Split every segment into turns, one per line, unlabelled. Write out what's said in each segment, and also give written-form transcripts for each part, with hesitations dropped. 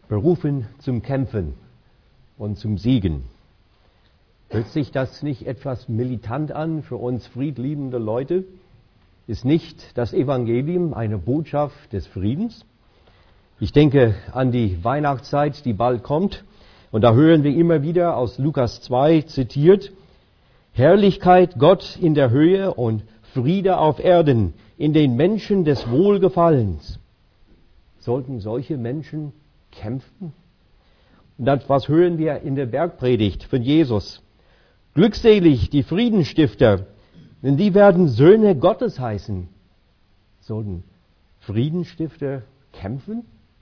berufen zum Kämpfen und zum Siegen. Hört sich das nicht etwas militant an für uns friedliebende Leute? Ist nicht das Evangelium eine Botschaft des Friedens? Ich denke an die Weihnachtszeit, die bald kommt, und da hören wir immer wieder aus Lukas 2 zitiert: Herrlichkeit Gott in der Höhe und Friede auf Erden in den Menschen des Wohlgefallens. Sollten solche Menschen kämpfen? Und dann, was hören wir in der Bergpredigt von Jesus? Glückselig die Friedensstifter, denn die werden Söhne Gottes heißen. Sollten Friedensstifter kämpfen?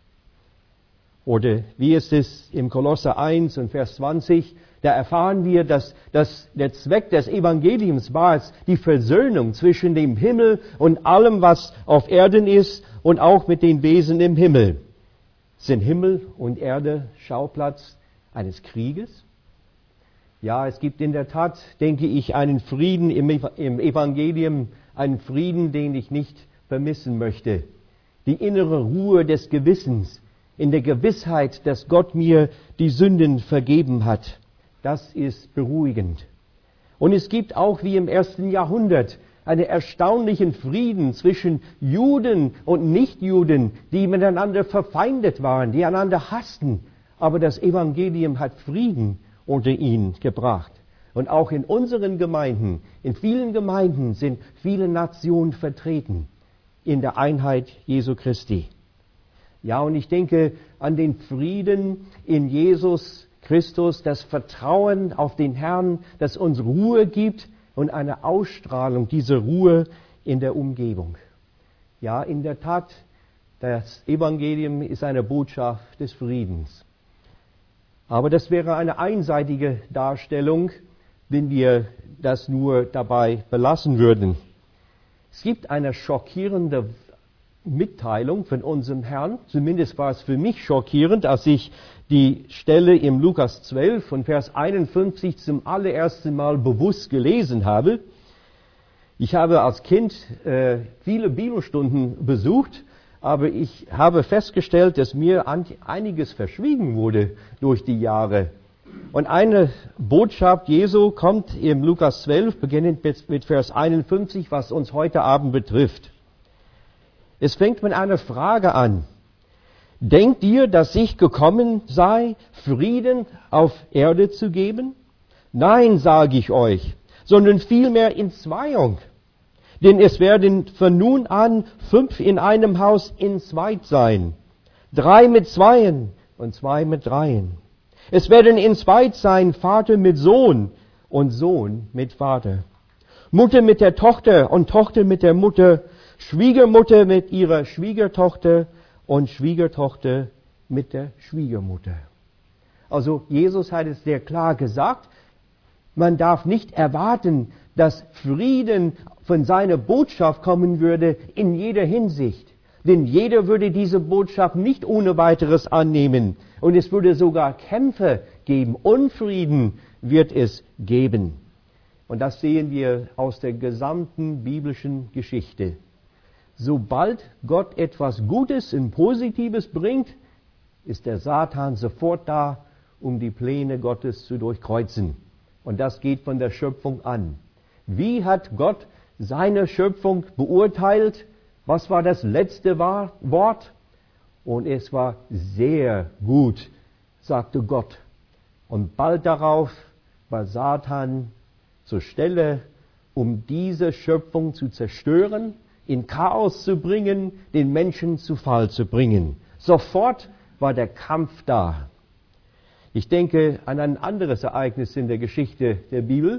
Oder wie ist es im Kolosser 1 und Vers 20? Da erfahren wir, dass der Zweck des Evangeliums war es, die Versöhnung zwischen dem Himmel und allem, was auf Erden ist, und auch mit den Wesen im Himmel. Sind Himmel und Erde Schauplatz eines Krieges? Ja, es gibt in der Tat, denke ich, einen Frieden im Evangelium, einen Frieden, den ich nicht vermissen möchte. Die innere Ruhe des Gewissens, in der Gewissheit, dass Gott mir die Sünden vergeben hat. Das ist beruhigend. Und es gibt auch, wie im 1. Jahrhundert, einen erstaunlichen Frieden zwischen Juden und Nichtjuden, die miteinander verfeindet waren, die einander hassten. Aber das Evangelium hat Frieden unter ihnen gebracht. Und auch in unseren Gemeinden, in vielen Gemeinden sind viele Nationen vertreten in der Einheit Jesu Christi. Ja, und ich denke an den Frieden in Jesus Christus, das Vertrauen auf den Herrn, das uns Ruhe gibt und eine Ausstrahlung dieser Ruhe in der Umgebung. Ja, in der Tat, das Evangelium ist eine Botschaft des Friedens. Aber das wäre eine einseitige Darstellung, wenn wir das nur dabei belassen würden. Es gibt eine schockierende Mitteilung von unserem Herrn. Zumindest war es für mich schockierend, als ich die Stelle im Lukas 12 von Vers 51 zum allerersten Mal bewusst gelesen habe. Ich habe als Kind viele Bibelstunden besucht, aber ich habe festgestellt, dass mir einiges verschwiegen wurde durch die Jahre. Und eine Botschaft Jesu kommt im Lukas 12, beginnend mit Vers 51, was uns heute Abend betrifft. Es fängt mit einer Frage an. Denkt ihr, dass ich gekommen sei, Frieden auf Erde zu geben? Nein, sage ich euch, sondern vielmehr Entzweiung. Denn es werden von nun an 5 in einem Haus entzweit sein, 3 mit 2 und 2 mit 3. Es werden entzweit sein Vater mit Sohn und Sohn mit Vater, Mutter mit der Tochter und Tochter mit der Mutter, Schwiegermutter mit ihrer Schwiegertochter und Schwiegertochter mit der Schwiegermutter. Also Jesus hat es sehr klar gesagt, man darf nicht erwarten, dass Frieden von seiner Botschaft kommen würde in jeder Hinsicht. Denn jeder würde diese Botschaft nicht ohne weiteres annehmen. Und es würde sogar Kämpfe geben. Unfrieden wird es geben. Und das sehen wir aus der gesamten biblischen Geschichte. Sobald Gott etwas Gutes und Positives bringt, ist der Satan sofort da, um die Pläne Gottes zu durchkreuzen. Und das geht von der Schöpfung an. Wie hat Gott seine Schöpfung beurteilt? Was war das letzte Wort? Und es war sehr gut, sagte Gott. Und bald darauf war Satan zur Stelle, um diese Schöpfung zu zerstören, in Chaos zu bringen, den Menschen zu Fall zu bringen. Sofort war der Kampf da. Ich denke an ein anderes Ereignis in der Geschichte der Bibel,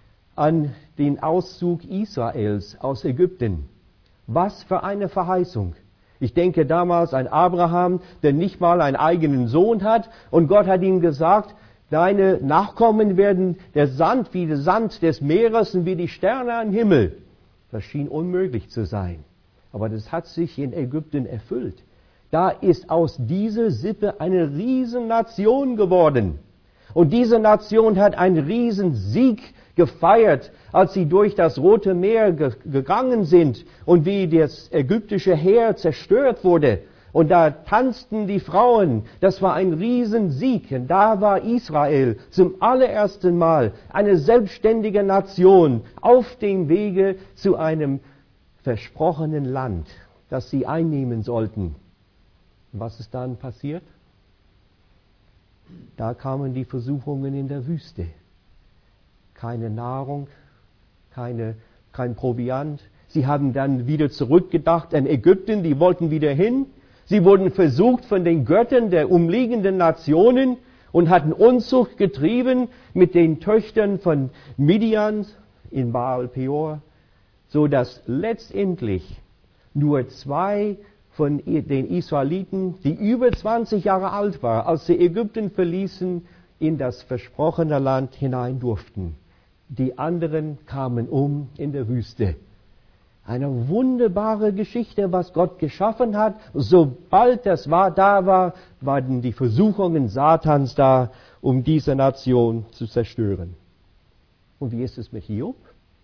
an den Auszug Israels aus Ägypten. Was für eine Verheißung. Ich denke damals an Abraham, der nicht mal einen eigenen Sohn hat, und Gott hat ihm gesagt, deine Nachkommen werden der Sand wie der Sand des Meeres und wie die Sterne am Himmel. Das schien unmöglich zu sein. Aber das hat sich in Ägypten erfüllt. Da ist aus dieser Sippe eine Riesennation geworden. Und diese Nation hat einen Riesensieg gefeiert, als sie durch das Rote Meer gegangen sind und wie das ägyptische Heer zerstört wurde. Und da tanzten die Frauen. Das war ein Riesensieg. Und da war Israel zum allerersten Mal eine selbstständige Nation auf dem Wege zu einem versprochenen Land, das sie einnehmen sollten. Und was ist dann passiert? Da kamen die Versuchungen in der Wüste. Keine Nahrung, kein Proviant. Sie haben dann wieder zurückgedacht an Ägypten, die wollten wieder hin. Sie wurden versucht von den Göttern der umliegenden Nationen und hatten Unzucht getrieben mit den Töchtern von Midian in Baal Peor, so dass letztendlich nur 2 von den Israeliten, die über 20 Jahre alt waren, als sie Ägypten verließen, in das versprochene Land hinein durften. Die anderen kamen um in der Wüste. Eine wunderbare Geschichte, was Gott geschaffen hat. Sobald das da war, waren die Versuchungen Satans da, um diese Nation zu zerstören. Und wie ist es mit Hiob?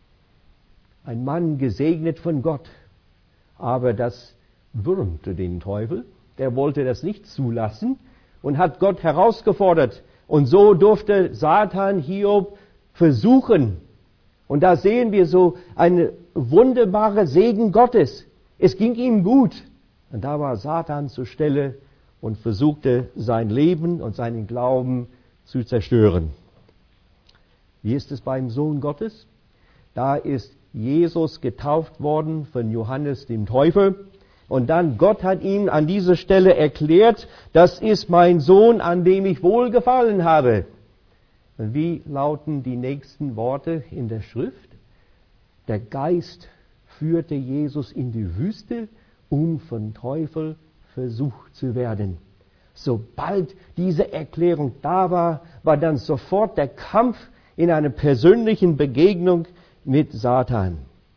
Ein Mann gesegnet von Gott, aber das würmte den Teufel. Der wollte das nicht zulassen und hat Gott herausgefordert. Und so durfte Satan Hiob versuchen. Und da sehen wir so eine wunderbare Segen Gottes. Es ging ihm gut. Und da war Satan zur Stelle und versuchte sein Leben und seinen Glauben zu zerstören. Wie ist es beim Sohn Gottes? Da ist Jesus getauft worden von Johannes dem Täufer. Und dann Gott hat ihm an dieser Stelle erklärt, das ist mein Sohn, an dem ich wohlgefallen habe. Und wie lauten die nächsten Worte in der Schrift? Der Geist führte Jesus in die Wüste, um vom Teufel versucht zu werden. Sobald diese Erklärung da war, war dann sofort der Kampf in einer persönlichen Begegnung mit Satan.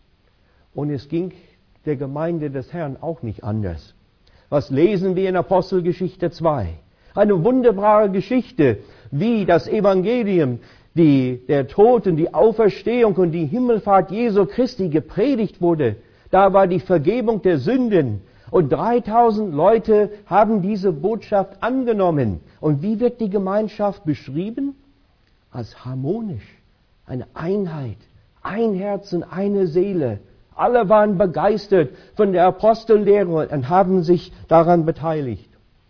Und es ging der Gemeinde des Herrn auch nicht anders. Was lesen wir in Apostelgeschichte 2? Eine wunderbare Geschichte, wie das Evangelium, der Tod und die Auferstehung und die Himmelfahrt Jesu Christi gepredigt wurde. Da war die Vergebung der Sünden. Und 3000 Leute haben diese Botschaft angenommen. Und wie wird die Gemeinschaft beschrieben? Als harmonisch, eine Einheit, ein Herz und eine Seele. Alle waren begeistert von der Apostellehre und haben sich daran beteiligt.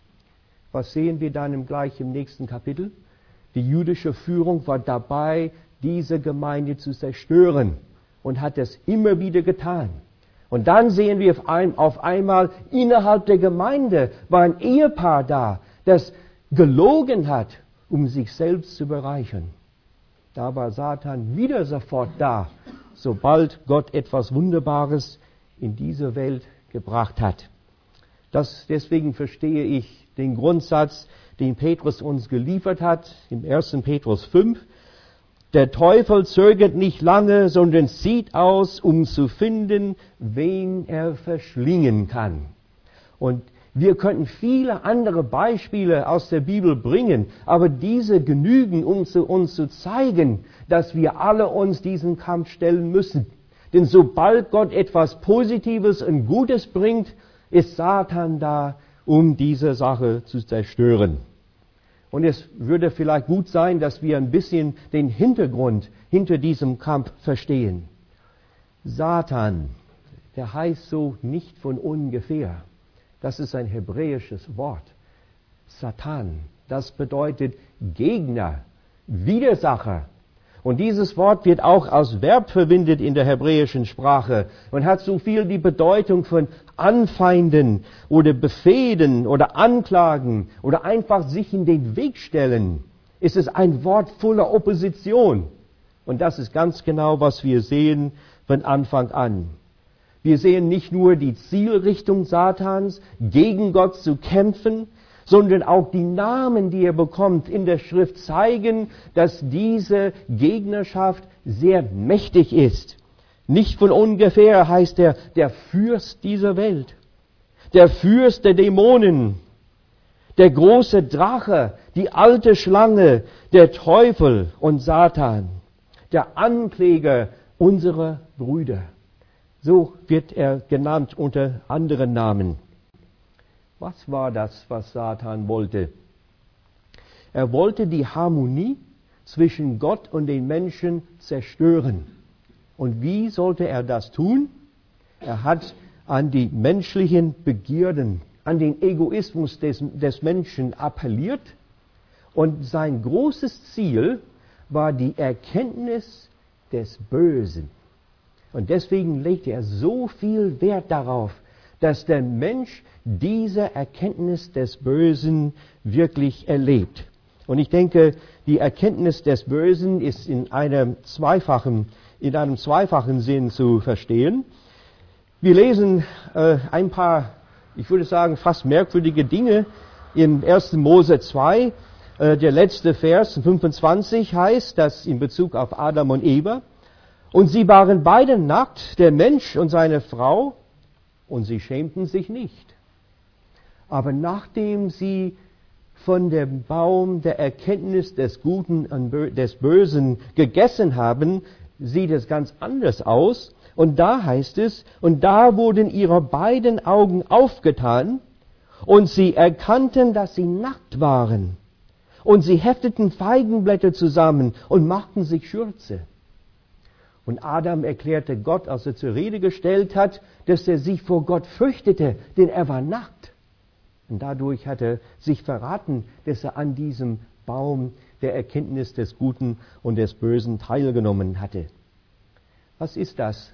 Was sehen wir dann gleich im nächsten Kapitel? Die jüdische Führung war dabei, diese Gemeinde zu zerstören und hat es immer wieder getan. Und dann sehen wir auf einmal, innerhalb der Gemeinde war ein Ehepaar da, das gelogen hat, um sich selbst zu bereichern. Da war Satan wieder sofort da, sobald Gott etwas Wunderbares in diese Welt gebracht hat. Deswegen verstehe ich den Grundsatz, den Petrus uns geliefert hat, im 1. Petrus 5. Der Teufel zögert nicht lange, sondern zieht aus, um zu finden, wen er verschlingen kann. Und wir könnten viele andere Beispiele aus der Bibel bringen, aber diese genügen, um uns zu zeigen, dass wir alle uns diesen Kampf stellen müssen. Denn sobald Gott etwas Positives und Gutes bringt, ist Satan da, um diese Sache zu zerstören. Und es würde vielleicht gut sein, dass wir ein bisschen den Hintergrund hinter diesem Kampf verstehen. Satan, der heißt so nicht von ungefähr. Das ist ein hebräisches Wort. Satan, das bedeutet Gegner, Widersacher. Und dieses Wort wird auch als Verb verwendet in der hebräischen Sprache und hat so viel die Bedeutung von anfeinden oder befehden oder anklagen oder einfach sich in den Weg stellen. Es ist ein Wort voller Opposition. Und das ist ganz genau, was wir sehen von Anfang an. Wir sehen nicht nur die Zielrichtung Satans, gegen Gott zu kämpfen, sondern auch die Namen, die er bekommt in der Schrift, zeigen, dass diese Gegnerschaft sehr mächtig ist. Nicht von ungefähr heißt er der Fürst dieser Welt, der Fürst der Dämonen, der große Drache, die alte Schlange, der Teufel und Satan, der Ankläger unserer Brüder. So wird er genannt unter anderen Namen. Was war das, was Satan wollte? Er wollte die Harmonie zwischen Gott und den Menschen zerstören. Und wie sollte er das tun? Er hat an die menschlichen Begierden, an den Egoismus des Menschen appelliert. Und sein großes Ziel war die Erkenntnis des Bösen. Und deswegen legte er so viel Wert darauf, dass der Mensch diese Erkenntnis des Bösen wirklich erlebt. Und ich denke, die Erkenntnis des Bösen ist in einem zweifachen Sinn zu verstehen. Wir lesen ein paar, ich würde sagen, fast merkwürdige Dinge in 1. Mose 2. Der letzte Vers, 25, heißt, dass in Bezug auf Adam und Eva, und sie waren beide nackt, der Mensch und seine Frau, und sie schämten sich nicht. Aber nachdem sie von dem Baum der Erkenntnis des Guten und des Bösen gegessen haben, sieht es ganz anders aus. Und da heißt es, und da wurden ihre beiden Augen aufgetan, und sie erkannten, dass sie nackt waren. Und sie hefteten Feigenblätter zusammen und machten sich Schürze. Und Adam erklärte Gott, als er zur Rede gestellt hat, dass er sich vor Gott fürchtete, denn er war nackt. Und dadurch hat er sich verraten, dass er an diesem Baum der Erkenntnis des Guten und des Bösen teilgenommen hatte. Was ist das?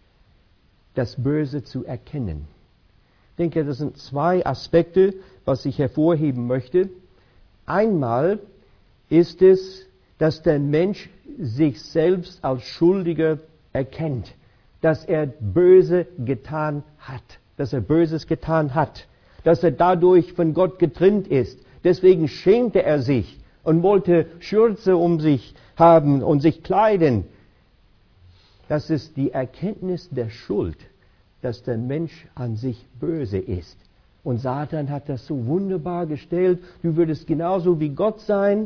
Das Böse zu erkennen. Ich denke, das sind zwei Aspekte, was ich hervorheben möchte. Einmal ist es, dass der Mensch sich selbst als Schuldiger erkennt, dass er Böse getan hat, dass er Böses getan hat, dass er dadurch von Gott getrennt ist. Deswegen schämte er sich und wollte Schürze um sich haben und sich kleiden. Das ist die Erkenntnis der Schuld, dass der Mensch an sich böse ist. Und Satan hat das so wunderbar gestellt, du würdest genauso wie Gott sein.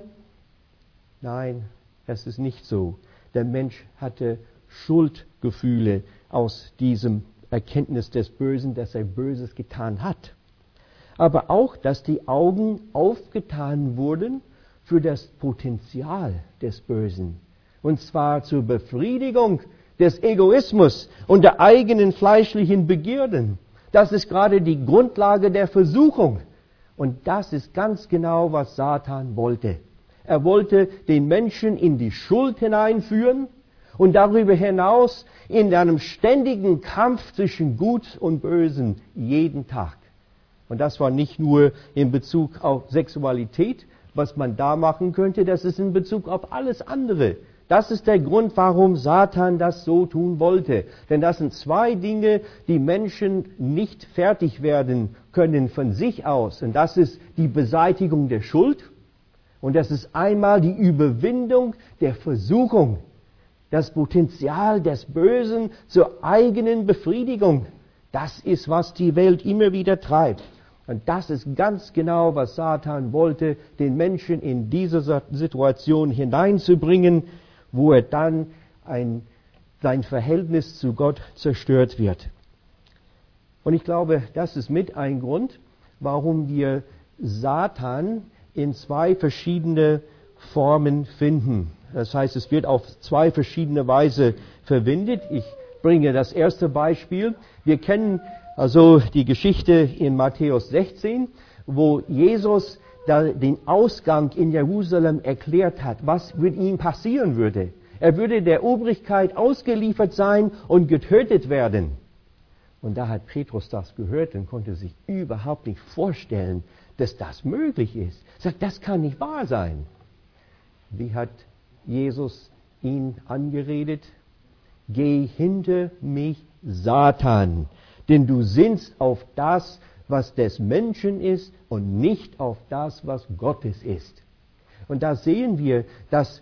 Nein, das ist nicht so. Der Mensch hatte Schuldgefühle aus diesem Erkenntnis des Bösen, dass er Böses getan hat. Aber auch, dass die Augen aufgetan wurden für das Potenzial des Bösen. Und zwar zur Befriedigung des Egoismus und der eigenen fleischlichen Begierden. Das ist gerade die Grundlage der Versuchung. Und das ist ganz genau, was Satan wollte. Er wollte den Menschen in die Schuld hineinführen und darüber hinaus in einem ständigen Kampf zwischen Gut und Bösen jeden Tag. Und das war nicht nur in Bezug auf Sexualität, was man da machen könnte, das ist in Bezug auf alles andere. Das ist der Grund, warum Satan das so tun wollte. Denn das sind zwei Dinge, die Menschen nicht fertig werden können von sich aus. Und das ist die Beseitigung der Schuld. Und das ist einmal die Überwindung der Versuchung. Das Potenzial des Bösen zur eigenen Befriedigung. Das ist, was die Welt immer wieder treibt. Und das ist ganz genau, was Satan wollte, den Menschen in diese Situation hineinzubringen, wo er dann sein Verhältnis zu Gott zerstört wird. Und ich glaube, das ist mit ein Grund, warum wir Satan in zwei verschiedene Formen finden. Das heißt, es wird auf zwei verschiedene Weise verwendet. Ich bringe das erste Beispiel. Wir kennen also die Geschichte in Matthäus 16, wo Jesus den Ausgang in Jerusalem erklärt hat, was mit ihm passieren würde. Er würde der Obrigkeit ausgeliefert sein und getötet werden. Und da hat Petrus das gehört und konnte sich überhaupt nicht vorstellen, dass das möglich ist. Er sagt, das kann nicht wahr sein. Wie hat Jesus ihn angeredet? Geh hinter mich, Satan, denn du sinnst auf das, was des Menschen ist und nicht auf das, was Gottes ist. Und da sehen wir, dass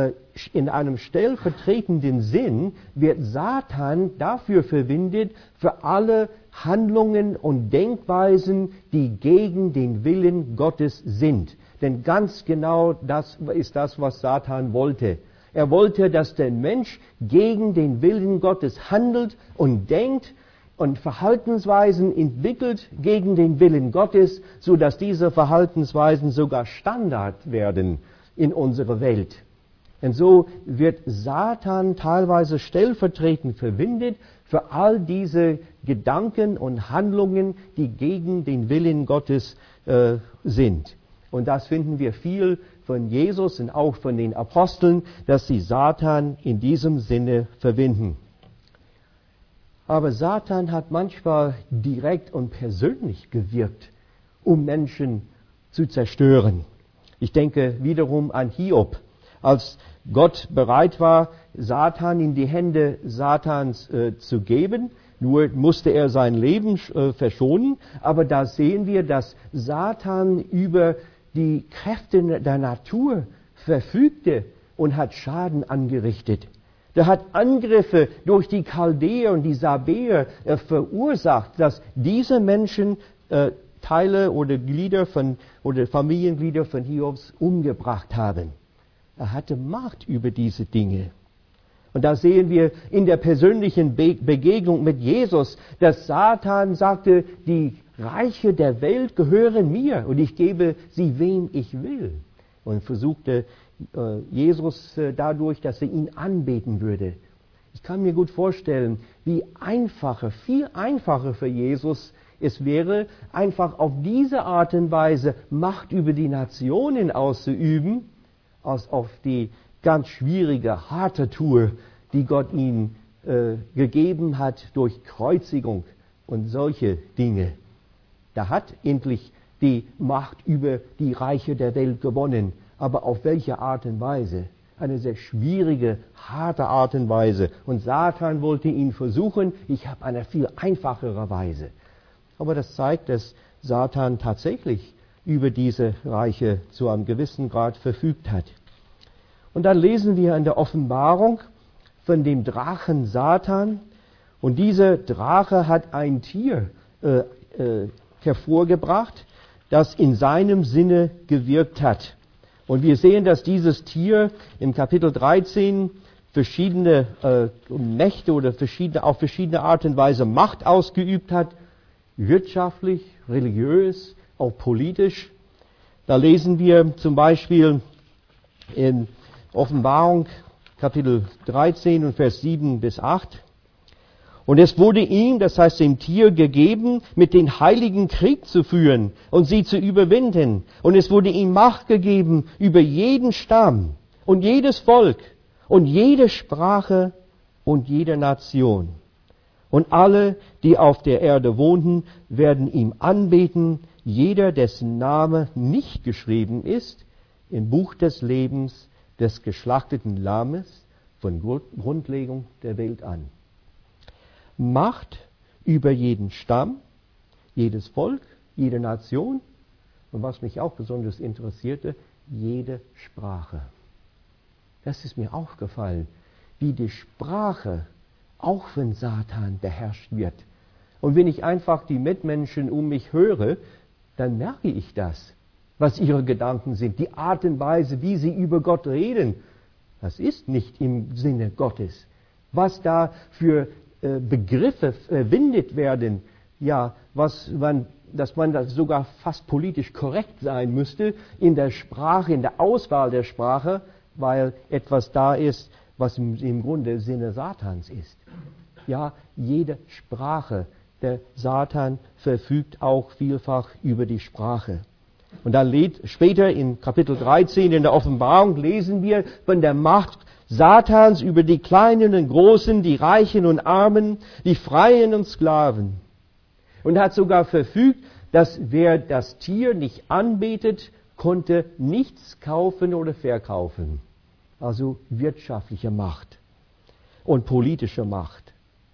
in einem stellvertretenden Sinn wird Satan dafür verwendet, für alle Handlungen und Denkweisen, die gegen den Willen Gottes sind. Denn ganz genau das ist das, was Satan wollte. Er wollte, dass der Mensch gegen den Willen Gottes handelt und denkt und Verhaltensweisen entwickelt gegen den Willen Gottes, so dass diese Verhaltensweisen sogar Standard werden in unserer Welt. Und so wird Satan teilweise stellvertretend verwendet für all diese Gedanken und Handlungen, die gegen den Willen Gottes sind. Und das finden wir viel von Jesus und auch von den Aposteln, dass sie Satan in diesem Sinne verwenden. Aber Satan hat manchmal direkt und persönlich gewirkt, um Menschen zu zerstören. Ich denke wiederum an Hiob. Als Gott bereit war, Satan in die Hände Satans zu geben, nur musste er sein Leben verschonen. Aber da sehen wir, dass Satan über die Kräfte der Natur verfügte und hat Schaden angerichtet. Der hat Angriffe durch die Chaldäer und die Sabäer verursacht, dass diese Menschen Teile oder Glieder oder Familienglieder von Hiobs umgebracht haben. Er hatte Macht über diese Dinge. Und da sehen wir in der persönlichen Begegnung mit Jesus, dass Satan sagte, die Reiche der Welt gehören mir und ich gebe sie wem ich will. Und versuchte Jesus dadurch, dass er ihn anbeten würde. Ich kann mir gut vorstellen, wie viel einfacher für Jesus es wäre, einfach auf diese Art und Weise Macht über die Nationen auszuüben, als auf die ganz schwierige, harte Tour, die Gott ihm gegeben hat durch Kreuzigung und solche Dinge. Da hat endlich die Macht über die Reiche der Welt gewonnen. Aber auf welche Art und Weise? Eine sehr schwierige, harte Art und Weise. Und Satan wollte ihn versuchen, ich habe eine viel einfachere Weise. Aber das zeigt, dass Satan tatsächlich über diese Reiche zu einem gewissen Grad verfügt hat. Und dann lesen wir in der Offenbarung von dem Drachen Satan. Und dieser Drache hat ein Tier hervorgebracht, das in seinem Sinne gewirkt hat. Und wir sehen, dass dieses Tier im Kapitel 13 verschiedene Mächte oder auf verschiedene Art und Weise Macht ausgeübt hat, wirtschaftlich, religiös, auch politisch. Da lesen wir zum Beispiel in Offenbarung Kapitel 13 und Vers 7 bis 8. Und es wurde ihm, das heißt dem Tier, gegeben, mit den Heiligen Krieg zu führen und sie zu überwinden. Und es wurde ihm Macht gegeben über jeden Stamm und jedes Volk und jede Sprache und jede Nation. Und alle, die auf der Erde wohnten, werden ihm anbeten, jeder, dessen Name nicht geschrieben ist im Buch des Lebens des geschlachteten Lammes von Grundlegung der Welt an. Macht über jeden Stamm, jedes Volk, jede Nation und was mich auch besonders interessierte, jede Sprache. Das ist mir aufgefallen, wie die Sprache auch von Satan beherrscht wird. Und wenn ich einfach die Mitmenschen um mich höre, dann merke ich das, was ihre Gedanken sind, die Art und Weise, wie sie über Gott reden. Das ist nicht im Sinne Gottes. Was da für Begriffe verwendet werden, ja, dass man das sogar fast politisch korrekt sein müsste in der Sprache, in der Auswahl der Sprache, weil etwas da ist, was im Grunde Sinne Satans ist. Ja, jede Sprache, der Satan verfügt auch vielfach über die Sprache. Und dann später in Kapitel 13 in der Offenbarung lesen wir von der Macht Satans über die Kleinen und Großen, die Reichen und Armen, die Freien und Sklaven. Und hat sogar verfügt, dass wer das Tier nicht anbetet, konnte nichts kaufen oder verkaufen. Also wirtschaftliche Macht und politische Macht.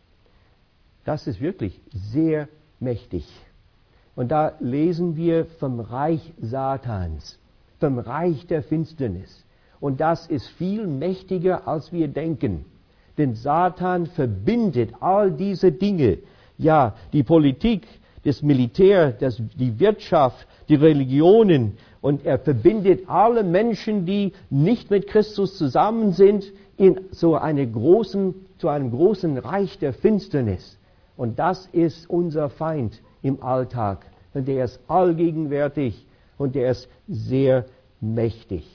Das ist wirklich sehr mächtig. Und da lesen wir vom Reich Satans, vom Reich der Finsternis. Und das ist viel mächtiger, als wir denken. Denn Satan verbindet all diese Dinge. Ja, die Politik, das Militär, die Wirtschaft, die Religionen. Und er verbindet alle Menschen, die nicht mit Christus zusammen sind, zu einem großen Reich der Finsternis. Und das ist unser Feind im Alltag. Und der ist allgegenwärtig und der ist sehr mächtig.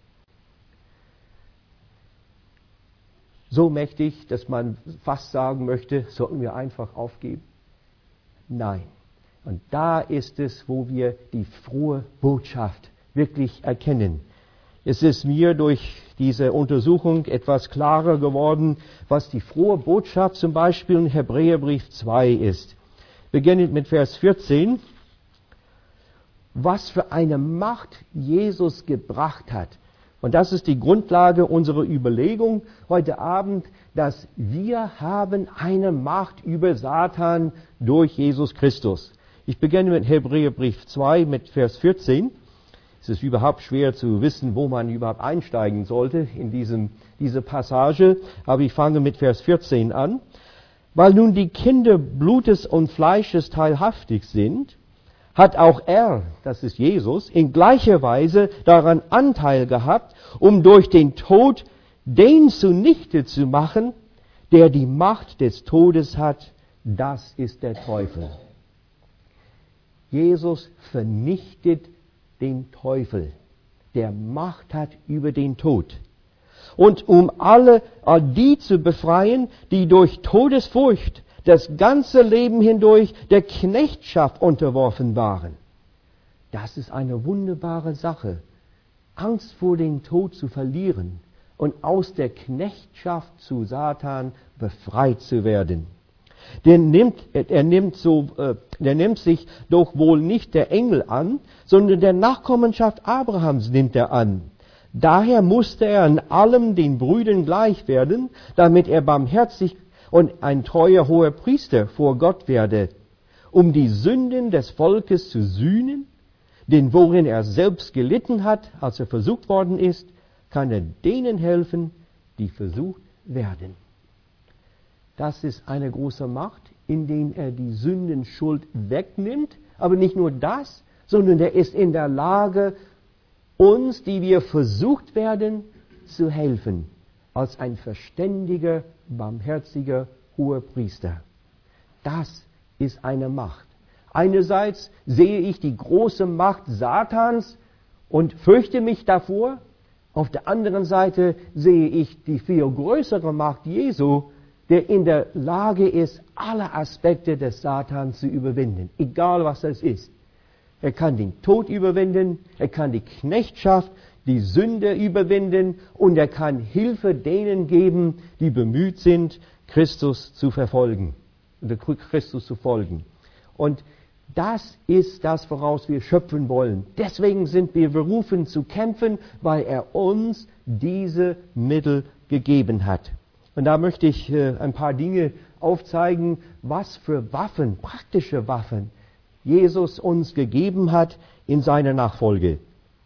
So mächtig, dass man fast sagen möchte, sollten wir einfach aufgeben? Nein. Und da ist es, wo wir die frohe Botschaft wirklich erkennen. Es ist mir durch diese Untersuchung etwas klarer geworden, was die frohe Botschaft zum Beispiel in Hebräerbrief 2 ist. Beginnend mit Vers 14. Was für eine Macht Jesus gebracht hat. Und das ist die Grundlage unserer Überlegung heute Abend, dass wir haben eine Macht über Satan durch Jesus Christus. Ich beginne mit Hebräerbrief 2 mit Vers 14. Es ist überhaupt schwer zu wissen, wo man überhaupt einsteigen sollte in diese Passage, aber ich fange mit Vers 14 an. Weil nun die Kinder Blutes und Fleisches teilhaftig sind, hat auch er, das ist Jesus, in gleicher Weise daran Anteil gehabt, um durch den Tod den zunichte zu machen, der die Macht des Todes hat, das ist der Teufel. Jesus vernichtet den Teufel, der Macht hat über den Tod. Und um alle die zu befreien, die durch Todesfurcht das ganze Leben hindurch der Knechtschaft unterworfen waren. Das ist eine wunderbare Sache, Angst vor dem Tod zu verlieren und aus der Knechtschaft zu Satan befreit zu werden. Der nimmt sich doch wohl nicht der Engel an, sondern der Nachkommenschaft Abrahams nimmt er an. Daher musste er in allem den Brüdern gleich werden, damit er barmherzig und ein treuer hoher Priester vor Gott werde, um die Sünden des Volkes zu sühnen, denn worin er selbst gelitten hat, als er versucht worden ist, kann er denen helfen, die versucht werden. Das ist eine große Macht, indem er die Sündenschuld wegnimmt, aber nicht nur das, sondern er ist in der Lage, uns, die wir versucht werden, zu helfen, als ein verständiger, barmherziger hoher Priester. Das ist eine Macht. Einerseits sehe ich die große Macht Satans und fürchte mich davor. Auf der anderen Seite sehe ich die viel größere Macht Jesu, der in der Lage ist, alle Aspekte des Satans zu überwinden, egal was es ist. Er kann den Tod überwinden, er kann die Knechtschaft, die Sünde überwinden und er kann Hilfe denen geben, die bemüht sind, Christus zu verfolgen, oder Christus zu folgen. Und das ist das, woraus wir schöpfen wollen. Deswegen sind wir berufen zu kämpfen, weil er uns diese Mittel gegeben hat. Und da möchte ich ein paar Dinge aufzeigen, was für Waffen, praktische Waffen, Jesus uns gegeben hat in seiner Nachfolge.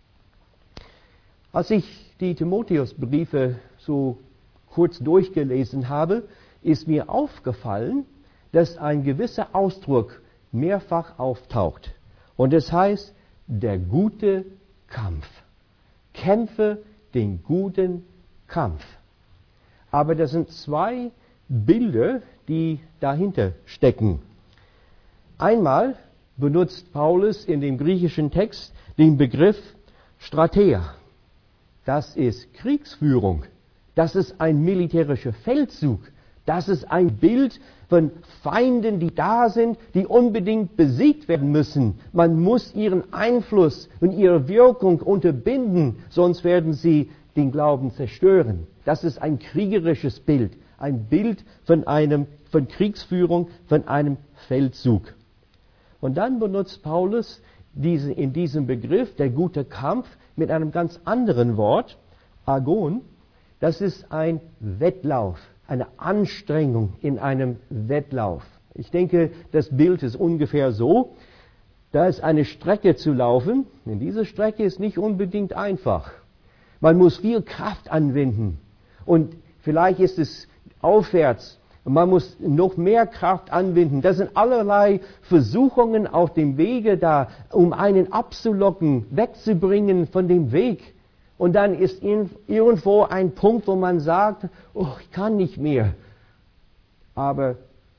Als ich die Timotheusbriefe so kurz durchgelesen habe, ist mir aufgefallen, dass ein gewisser Ausdruck mehrfach auftaucht. Und es heißt, der gute Kampf. Kämpfe den guten Kampf. Aber das sind zwei Bilder, die dahinter stecken. Einmal benutzt Paulus in dem griechischen Text den Begriff Strategia. Das ist Kriegsführung. Das ist ein militärischer Feldzug. Das ist ein Bild von Feinden, die da sind, die unbedingt besiegt werden müssen. Man muss ihren Einfluss und ihre Wirkung unterbinden, sonst werden sie den Glauben zerstören. Das ist ein kriegerisches Bild. Ein Bild von Kriegsführung, von einem Feldzug. Und dann benutzt Paulus in diesem Begriff, der gute Kampf, mit einem ganz anderen Wort, Agon. Das ist ein Wettlauf, eine Anstrengung in einem Wettlauf. Ich denke, das Bild ist ungefähr so, da ist eine Strecke zu laufen, und diese Strecke ist nicht unbedingt einfach. Man muss viel Kraft anwenden und vielleicht ist es aufwärts. Man muss noch mehr Kraft anwenden. Das sind allerlei Versuchungen auf dem Wege da, um einen abzulocken, wegzubringen von dem Weg. Und dann ist irgendwo ein Punkt, wo man sagt, oh, ich kann nicht mehr. Aber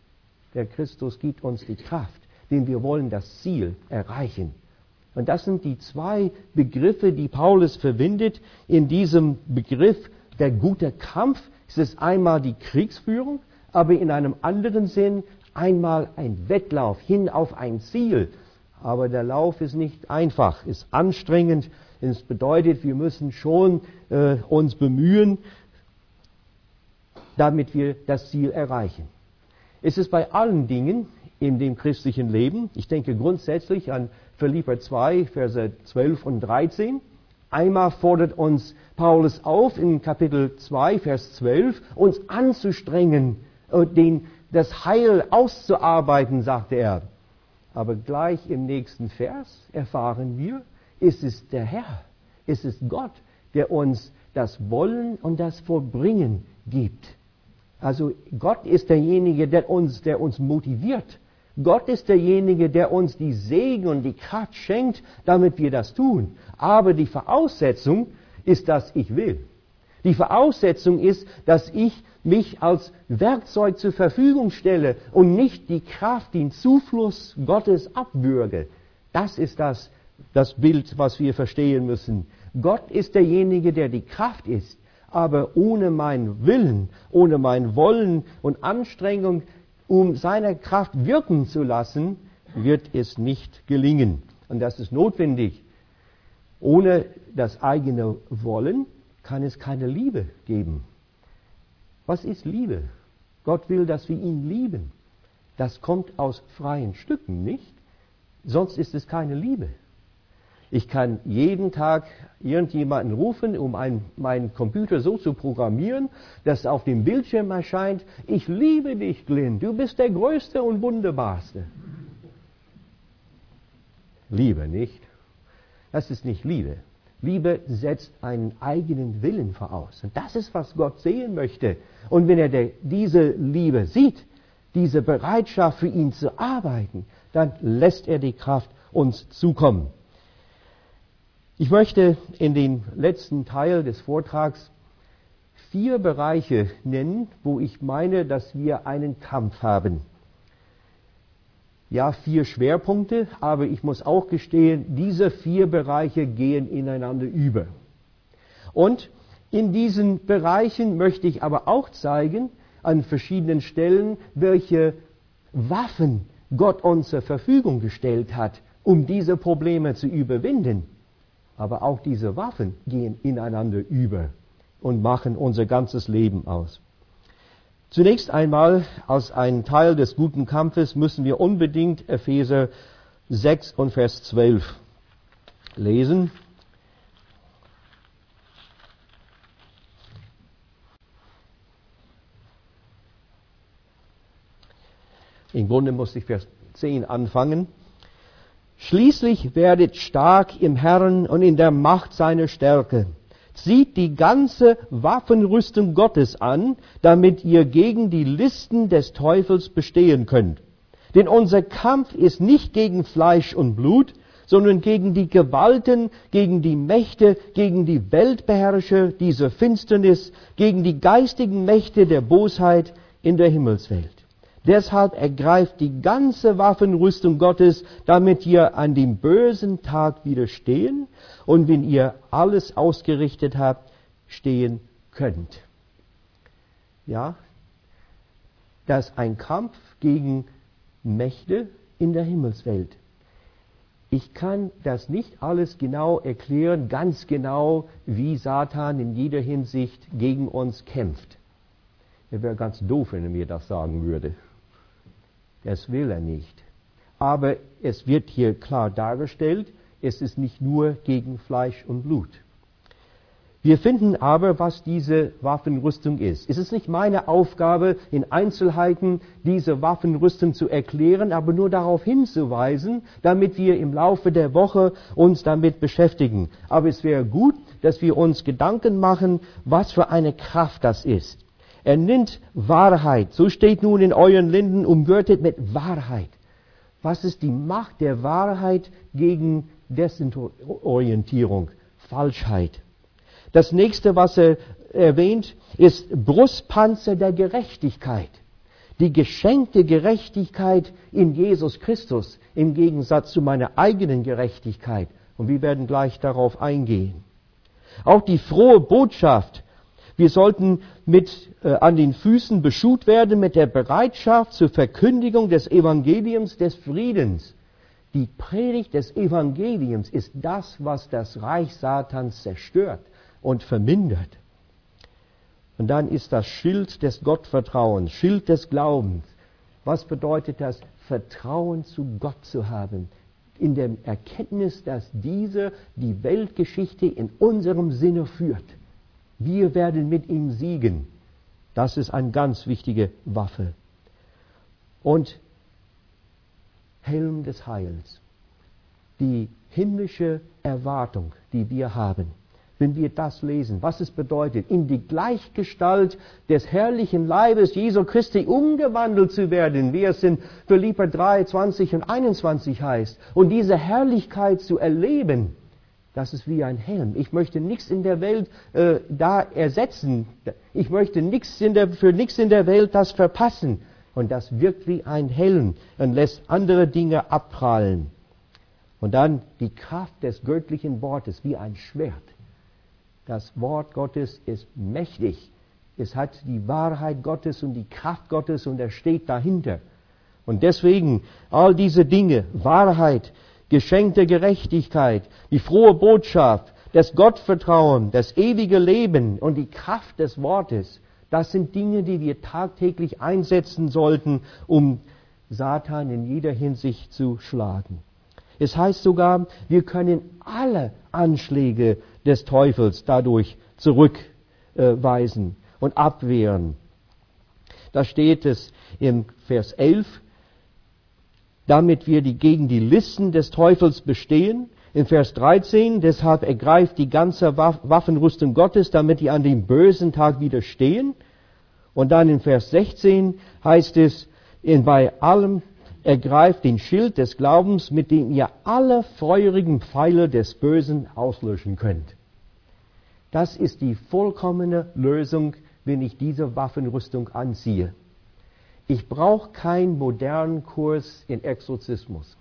Der Christus gibt uns die Kraft, denn wir wollen das Ziel erreichen. Und das sind die zwei Begriffe, die Paulus verwendet. In diesem Begriff der gute Kampf ist es einmal die Kriegsführung, aber in einem anderen Sinn einmal ein Wettlauf hin auf ein Ziel. Aber der Lauf ist nicht einfach, ist anstrengend. Es bedeutet, wir müssen schon uns bemühen, damit wir das Ziel erreichen. Es ist bei allen Dingen in dem christlichen Leben, ich denke grundsätzlich an Philipper 2, Verse 12 und 13. Einmal fordert uns Paulus auf in Kapitel 2, Vers 12, uns anzustrengen, das Heil auszuarbeiten, sagte er. Aber gleich im nächsten Vers erfahren wir, es ist der Herr, es ist Gott, der uns das Wollen und das Vollbringen gibt. Also Gott ist derjenige, der uns motiviert. Gott ist derjenige, der uns die Segen und die Kraft schenkt, damit wir das tun. Aber die Voraussetzung ist, dass ich will. Die Voraussetzung ist, dass ich mich als Werkzeug zur Verfügung stelle und nicht die Kraft, den Zufluss Gottes abwürge. Das ist das Bild, was wir verstehen müssen. Gott ist derjenige, der die Kraft ist. Aber ohne meinen Willen, ohne mein Wollen und Anstrengung, um seine Kraft wirken zu lassen, wird es nicht gelingen. Und das ist notwendig. Ohne das eigene Wollen kann es keine Liebe geben. Was ist Liebe? Gott will, dass wir ihn lieben. Das kommt aus freien Stücken, nicht? Sonst ist es keine Liebe. Ich kann jeden Tag irgendjemanden rufen, um meinen Computer so zu programmieren, dass auf dem Bildschirm erscheint, ich liebe dich, Glenn, du bist der Größte und Wunderbarste. Liebe, nicht? Das ist nicht Liebe. Liebe setzt einen eigenen Willen voraus. Und das ist, was Gott sehen möchte. Und wenn er diese Liebe sieht, diese Bereitschaft für ihn zu arbeiten, dann lässt er die Kraft uns zukommen. Ich möchte in den letzten Teil des Vortrags 4 Bereiche nennen, wo ich meine, dass wir einen Kampf haben. Ja, 4 Schwerpunkte, aber ich muss auch gestehen, diese 4 Bereiche gehen ineinander über. Und in diesen Bereichen möchte ich aber auch zeigen, an verschiedenen Stellen, welche Waffen Gott uns zur Verfügung gestellt hat, um diese Probleme zu überwinden. Aber auch diese Waffen gehen ineinander über und machen unser ganzes Leben aus. Zunächst einmal, als ein Teil des guten Kampfes, müssen wir unbedingt Epheser 6 und Vers 12 lesen. Im Grunde muss ich Vers 10 anfangen. Schließlich werdet stark im Herrn und in der Macht seiner Stärke. Zieht die ganze Waffenrüstung Gottes an, damit ihr gegen die Listen des Teufels bestehen könnt. Denn unser Kampf ist nicht gegen Fleisch und Blut, sondern gegen die Gewalten, gegen die Mächte, gegen die Weltbeherrscher dieser Finsternis, gegen die geistigen Mächte der Bosheit in der Himmelswelt. Deshalb ergreift die ganze Waffenrüstung Gottes, damit ihr an dem bösen Tag widerstehen und wenn ihr alles ausgerichtet habt, stehen könnt. Ja, das ist ein Kampf gegen Mächte in der Himmelswelt. Ich kann das nicht alles genau erklären, ganz genau, wie Satan in jeder Hinsicht gegen uns kämpft. Er wäre ganz doof, wenn er mir das sagen würde. Das will er nicht. Aber es wird hier klar dargestellt, es ist nicht nur gegen Fleisch und Blut. Wir finden aber, was diese Waffenrüstung ist. Es ist nicht meine Aufgabe, in Einzelheiten diese Waffenrüstung zu erklären, aber nur darauf hinzuweisen, damit wir im Laufe der Woche uns damit beschäftigen. Aber es wäre gut, dass wir uns Gedanken machen, was für eine Kraft das ist. Er nennt Wahrheit. So steht nun in euren Linden umgürtet mit Wahrheit. Was ist die Macht der Wahrheit gegen Desorientierung, Falschheit? Das nächste, was er erwähnt, ist Brustpanzer der Gerechtigkeit. die geschenkte Gerechtigkeit in Jesus Christus im Gegensatz zu meiner eigenen Gerechtigkeit. Und wir werden gleich darauf eingehen. Auch die frohe Botschaft. Wir sollten an den Füßen beschut werden mit der Bereitschaft zur Verkündigung des Evangeliums des Friedens. Die Predigt des Evangeliums ist das, was das Reich Satans zerstört und vermindert. Und dann ist das Schild des Gottvertrauens, Schild des Glaubens. Was bedeutet das? Vertrauen zu Gott zu haben. In der Erkenntnis, dass diese die Weltgeschichte in unserem Sinne führt. Wir werden mit ihm siegen. Das ist eine ganz wichtige Waffe. Und Helm des Heils. Die himmlische Erwartung, die wir haben. Wenn wir das lesen, was es bedeutet, in die Gleichgestalt des herrlichen Leibes Jesu Christi umgewandelt zu werden, wie es in Philipper 3, 20 und 21 heißt. Und diese Herrlichkeit zu erleben, das ist wie ein Helm. Ich möchte nichts in der Welt da ersetzen. Ich möchte für nichts in der Welt das verpassen. Und das wirkt wie ein Helm und lässt andere Dinge abprallen. Und dann die Kraft des göttlichen Wortes wie ein Schwert. Das Wort Gottes ist mächtig. Es hat die Wahrheit Gottes und die Kraft Gottes und er steht dahinter. Und deswegen all diese Dinge, Wahrheit, geschenkte Gerechtigkeit, die frohe Botschaft, das Gottvertrauen, das ewige Leben und die Kraft des Wortes, das sind Dinge, die wir tagtäglich einsetzen sollten, um Satan in jeder Hinsicht zu schlagen. Es heißt sogar, wir können alle Anschläge des Teufels dadurch zurückweisen und abwehren. Da steht es im Vers 11, damit wir gegen die Listen des Teufels bestehen. In Vers 13, deshalb ergreift die ganze Waffenrüstung Gottes, damit ihr an dem bösen Tag widerstehen. Und dann in Vers 16 heißt es, bei allem ergreift den Schild des Glaubens, mit dem ihr alle feurigen Pfeile des Bösen auslöschen könnt. Das ist die vollkommene Lösung, wenn ich diese Waffenrüstung anziehe. Ich brauche keinen modernen Kurs in Exorzismus.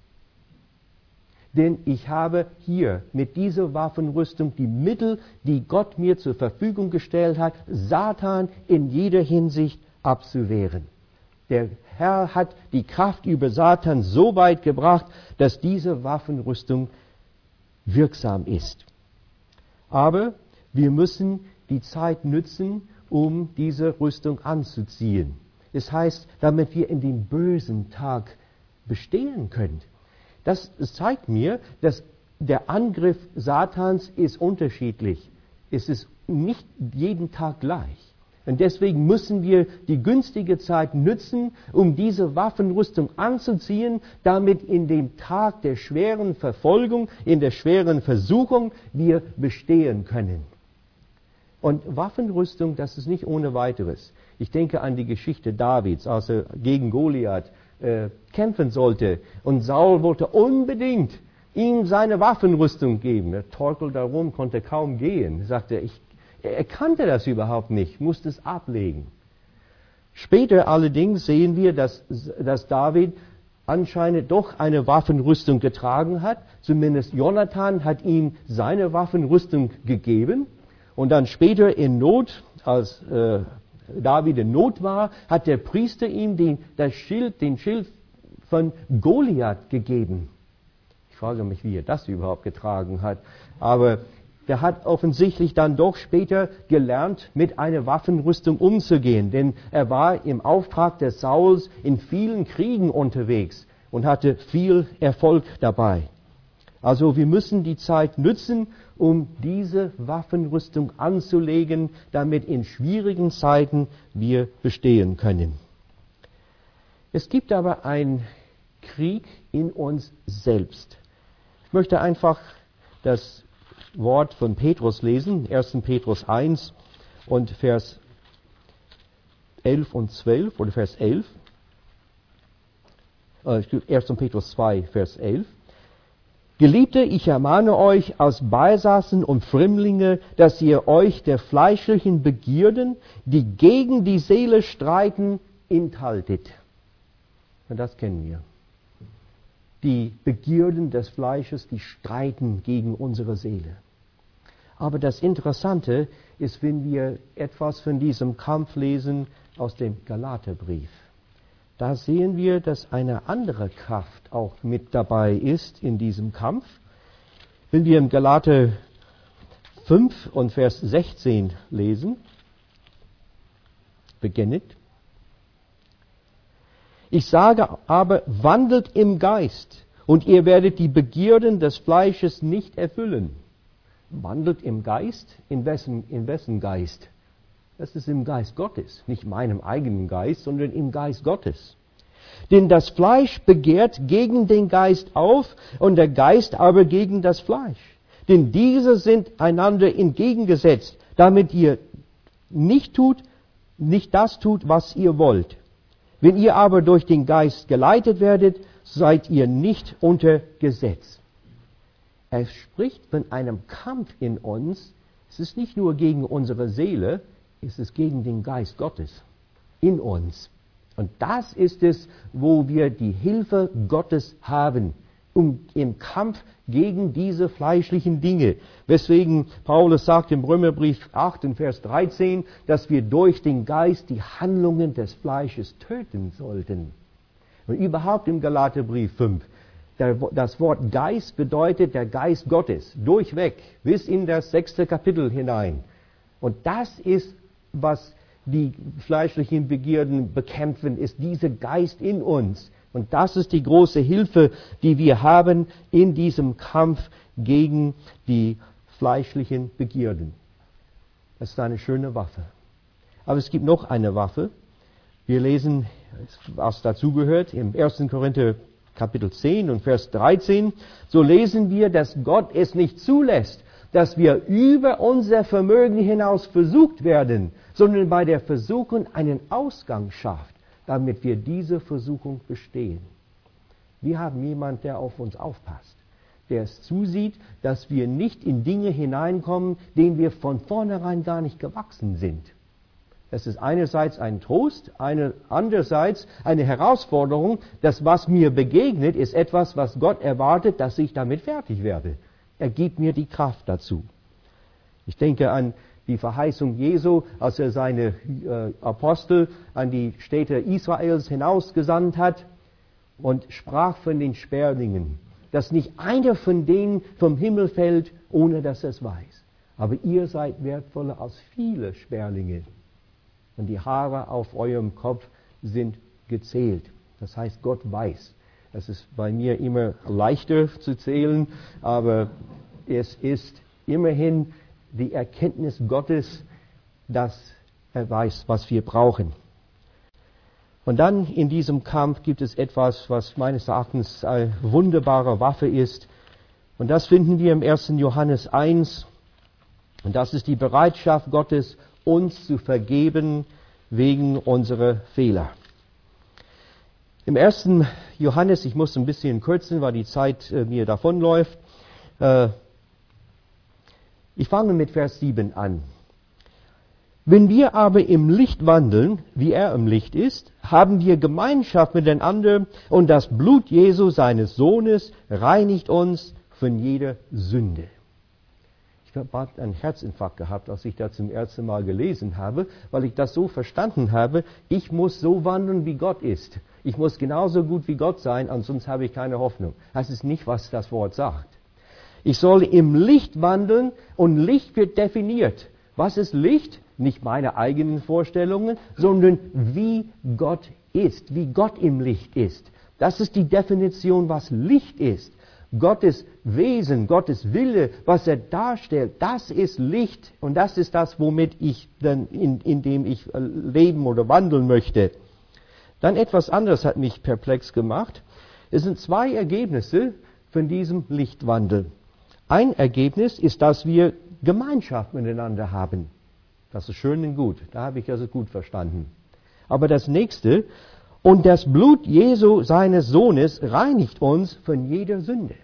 Denn ich habe hier mit dieser Waffenrüstung die Mittel, die Gott mir zur Verfügung gestellt hat, Satan in jeder Hinsicht abzuwehren. Der Herr hat die Kraft über Satan so weit gebracht, dass diese Waffenrüstung wirksam ist. Aber wir müssen die Zeit nützen, um diese Rüstung anzuziehen. Das heißt, damit wir in dem bösen Tag bestehen können. Das zeigt mir, dass der Angriff Satans ist unterschiedlich. Es ist nicht jeden Tag gleich. Und deswegen müssen wir die günstige Zeit nützen, um diese Waffenrüstung anzuziehen, damit in dem Tag der schweren Verfolgung, in der schweren Versuchung wir bestehen können. Und Waffenrüstung, das ist nicht ohne weiteres. Ich denke an die Geschichte Davids, als er gegen Goliath kämpfen sollte. Und Saul wollte unbedingt ihm seine Waffenrüstung geben. Er torkelte darum, konnte kaum gehen. Er sagte, er kannte das überhaupt nicht, musste es ablegen. Später allerdings sehen wir, dass David anscheinend doch eine Waffenrüstung getragen hat. Zumindest Jonathan hat ihm seine Waffenrüstung gegeben. Und dann später in Not, als David in Not war, hat der Priester ihm den Schild von Goliath gegeben. Ich frage mich, wie er das überhaupt getragen hat. Aber der hat offensichtlich dann doch später gelernt, mit einer Waffenrüstung umzugehen. Denn er war im Auftrag des Sauls in vielen Kriegen unterwegs und hatte viel Erfolg dabei. Also wir müssen die Zeit nützen, um diese Waffenrüstung anzulegen, damit in schwierigen Zeiten wir bestehen können. Es gibt aber einen Krieg in uns selbst. Ich möchte einfach das Wort von Petrus lesen, 1. Petrus 1 und Vers 11 und 12, oder Vers 11. 1. Petrus 2, Vers 11. Geliebte, ich ermahne euch als Beisassen und Fremdlinge, dass ihr euch der fleischlichen Begierden, die gegen die Seele streiten, enthaltet. Und das kennen wir. Die Begierden des Fleisches, die streiten gegen unsere Seele. Aber das Interessante ist, wenn wir etwas von diesem Kampf lesen aus dem Galaterbrief. Da sehen wir, dass eine andere Kraft auch mit dabei ist in diesem Kampf. Wenn wir im Galater 5 und Vers 16 lesen, beginnet. Ich sage aber, wandelt im Geist, und ihr werdet die Begierden des Fleisches nicht erfüllen. Wandelt im Geist? In wessen Geist? Das ist im Geist Gottes, nicht meinem eigenen Geist, sondern im Geist Gottes. Denn das Fleisch begehrt gegen den Geist auf und der Geist aber gegen das Fleisch. Denn diese sind einander entgegengesetzt, damit ihr nicht das tut, was ihr wollt. Wenn ihr aber durch den Geist geleitet werdet, seid ihr nicht unter Gesetz. Er spricht von einem Kampf in uns. Es ist nicht nur gegen unsere Seele, es ist gegen den Geist Gottes in uns. Und das ist es, wo wir die Hilfe Gottes haben, im Kampf gegen diese fleischlichen Dinge. Weswegen Paulus sagt im Römerbrief 8 in Vers 13, dass wir durch den Geist die Handlungen des Fleisches töten sollten. Und überhaupt im Galaterbrief 5, das Wort Geist bedeutet der Geist Gottes, durchweg, bis in das 6. Kapitel hinein. Und das ist, was die fleischlichen Begierden bekämpfen, ist dieser Geist in uns. Und das ist die große Hilfe, die wir haben in diesem Kampf gegen die fleischlichen Begierden. Das ist eine schöne Waffe. Aber es gibt noch eine Waffe. Wir lesen, was dazugehört, im 1. Korinther Kapitel 10 und Vers 13. So lesen wir, dass Gott es nicht zulässt, dass wir über unser Vermögen hinaus versucht werden, sondern bei der Versuchung einen Ausgang schafft, damit wir diese Versuchung bestehen. Wir haben jemanden, der auf uns aufpasst, der es zusieht, dass wir nicht in Dinge hineinkommen, denen wir von vornherein gar nicht gewachsen sind. Das ist einerseits ein Trost, andererseits eine Herausforderung. Das, was mir begegnet, ist etwas, was Gott erwartet, dass ich damit fertig werde. Er gibt mir die Kraft dazu. Ich denke an die Verheißung Jesu, als er seine Apostel an die Städte Israels hinausgesandt hat und sprach von den Sperlingen, dass nicht einer von denen vom Himmel fällt, ohne dass er es weiß. Aber ihr seid wertvoller als viele Sperlinge. Und die Haare auf eurem Kopf sind gezählt. Das heißt, Gott weiß. Das ist bei mir immer leichter zu zählen, aber es ist immerhin die Erkenntnis Gottes, dass er weiß, was wir brauchen. Und dann in diesem Kampf gibt es etwas, was meines Erachtens eine wunderbare Waffe ist. Und das finden wir im 1. Johannes 1. Und das ist die Bereitschaft Gottes, uns zu vergeben wegen unserer Fehler. Im 1. Johannes, ich muss ein bisschen kürzen, weil die Zeit mir davonläuft. Ich fange mit Vers 7 an. Wenn wir aber im Licht wandeln, wie er im Licht ist, haben wir Gemeinschaft miteinander und das Blut Jesu, seines Sohnes, reinigt uns von jeder Sünde. Ich habe einen Herzinfarkt gehabt, als ich das zum ersten Mal gelesen habe, weil ich das so verstanden habe, ich muss so wandeln, wie Gott ist. Ich muss genauso gut wie Gott sein, ansonsten habe ich keine Hoffnung. Das ist nicht, was das Wort sagt. Ich soll im Licht wandeln und Licht wird definiert. Was ist Licht? Nicht meine eigenen Vorstellungen, sondern wie Gott ist, wie Gott im Licht ist. Das ist die Definition, was Licht ist. Gottes Wesen, Gottes Wille, was er darstellt, das ist Licht und das ist das, womit ich dann, in dem ich leben oder wandeln möchte. Dann etwas anderes hat mich perplex gemacht. Es sind zwei Ergebnisse von diesem Lichtwandel. Ein Ergebnis ist, dass wir Gemeinschaft miteinander haben. Das ist schön und gut. Da habe ich also gut verstanden. Aber das nächste, und das Blut Jesu, seines Sohnes, reinigt uns von jeder Sünde.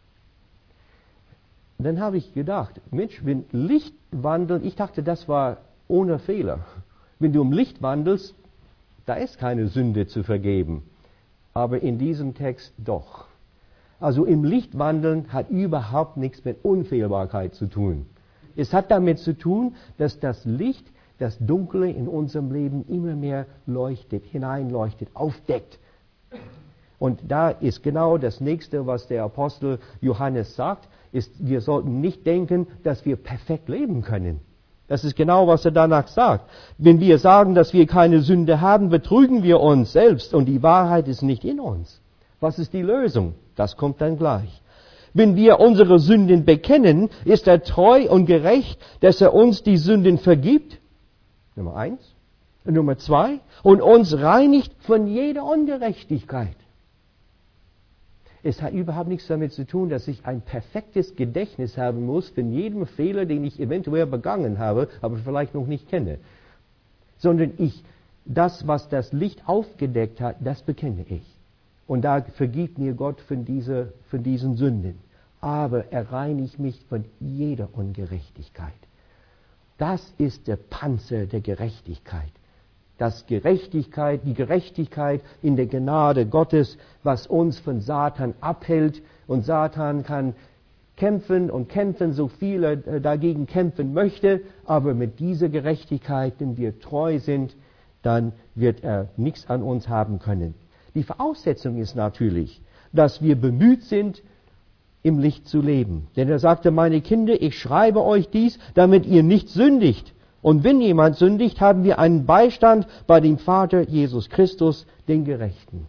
Und dann habe ich gedacht, Mensch, wenn Licht wandelt, ich dachte, das war ohne Fehler. Wenn du im Licht wandelst, Da ist keine Sünde zu vergeben. Aber in diesem Text doch. Also im Licht wandeln hat überhaupt nichts mit Unfehlbarkeit zu tun. Es hat damit zu tun, dass das Licht das Dunkle in unserem Leben immer mehr leuchtet, hineinleuchtet, aufdeckt. Und da ist genau das Nächste, was der Apostel Johannes sagt, ist, wir sollten nicht denken, dass wir perfekt leben können. Das ist genau, was er danach sagt. Wenn wir sagen, dass wir keine Sünde haben, betrügen wir uns selbst und die Wahrheit ist nicht in uns. Was ist die Lösung? Das kommt dann gleich. Wenn wir unsere Sünden bekennen, ist er treu und gerecht, dass er uns die Sünden vergibt. Nummer 1. Und Nummer 2. Und uns reinigt von jeder Ungerechtigkeit. Es hat überhaupt nichts damit zu tun, dass ich ein perfektes Gedächtnis haben muss von jedem Fehler, den ich eventuell begangen habe, aber vielleicht noch nicht kenne. Sondern das, was das Licht aufgedeckt hat, das bekenne ich. Und da vergibt mir Gott von diesen Sünden. Aber er reinigt mich von jeder Ungerechtigkeit. Das ist der Panzer der Gerechtigkeit. Die Gerechtigkeit in der Gnade Gottes, was uns von Satan abhält. Und Satan kann kämpfen und kämpfen, so viel er dagegen kämpfen möchte. Aber mit dieser Gerechtigkeit, wenn wir treu sind, dann wird er nichts an uns haben können. Die Voraussetzung ist natürlich, dass wir bemüht sind, im Licht zu leben. Denn er sagte, meine Kinder, ich schreibe euch dies, damit ihr nicht sündigt. Und wenn jemand sündigt, haben wir einen Beistand bei dem Vater Jesus Christus, den Gerechten.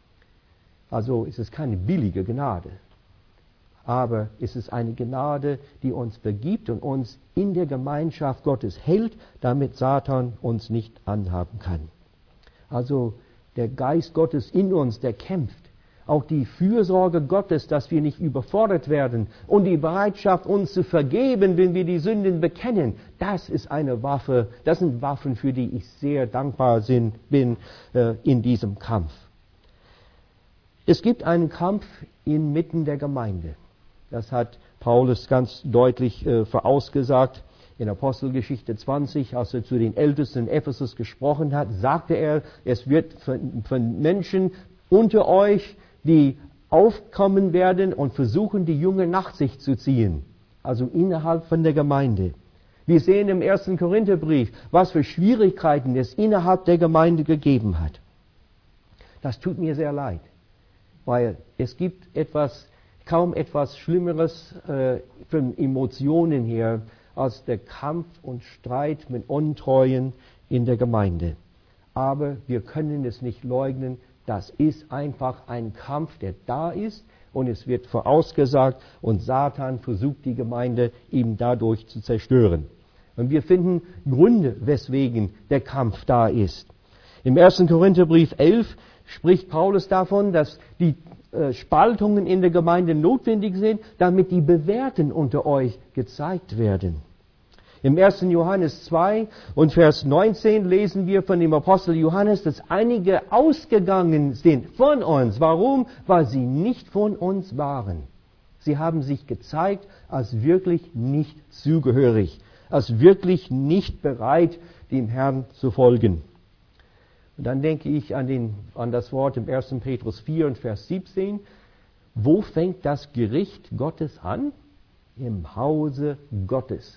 Also es ist keine billige Gnade, aber es ist eine Gnade, die uns vergibt und uns in der Gemeinschaft Gottes hält, damit Satan uns nicht anhaben kann. Also der Geist Gottes in uns, der kämpft. Auch die Fürsorge Gottes, dass wir nicht überfordert werden und die Bereitschaft, uns zu vergeben, wenn wir die Sünden bekennen, das ist eine Waffe, das sind Waffen, für die ich sehr dankbar bin in diesem Kampf. Es gibt einen Kampf inmitten der Gemeinde. Das hat Paulus ganz deutlich vorausgesagt. In Apostelgeschichte 20, als er zu den Ältesten in Ephesus gesprochen hat, sagte er, es wird von Menschen unter euch, die aufkommen werden und versuchen, die Jünger nach sich zu ziehen. Also innerhalb von der Gemeinde. Wir sehen im 1. Korintherbrief, was für Schwierigkeiten es innerhalb der Gemeinde gegeben hat. Das tut mir sehr leid, weil es gibt kaum etwas Schlimmeres von Emotionen her, als der Kampf und Streit mit Untreuen in der Gemeinde. Aber wir können es nicht leugnen, das ist einfach ein Kampf, der da ist und es wird vorausgesagt und Satan versucht die Gemeinde eben dadurch zu zerstören. Und wir finden Gründe, weswegen der Kampf da ist. Im 1. Korintherbrief 11 spricht Paulus davon, dass die Spaltungen in der Gemeinde notwendig sind, damit die Bewährten unter euch gezeigt werden. Im 1. Johannes 2 und Vers 19 lesen wir von dem Apostel Johannes, dass einige ausgegangen sind von uns. Warum? Weil sie nicht von uns waren. Sie haben sich gezeigt als wirklich nicht zugehörig, als wirklich nicht bereit, dem Herrn zu folgen. Und dann denke ich an das Wort im 1. Petrus 4 und Vers 17. Wo fängt das Gericht Gottes an? Im Hause Gottes.